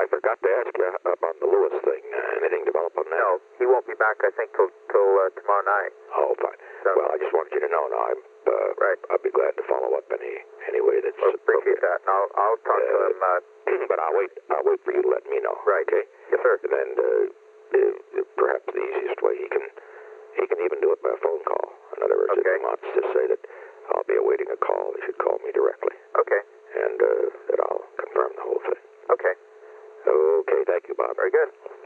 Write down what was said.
I forgot to ask you about the Lewis thing. Anything develop on that? No, he won't be back, I think, till tomorrow night. Oh, fine. So, well, I just wanted you to know now. Right. I'll be glad to follow up any way that's appreciate appropriate. that. And I'll talk to him. But I'll wait for you to let me know. Right. Okay. Yes, sir. And then perhaps the easiest way he can even do it by a phone call. In other words, if he wants to say that I'll be awaiting a call, he should call me directly. Okay. And that I'll confirm the whole thing. Okay. Okay. Thank you, Bob. Very good.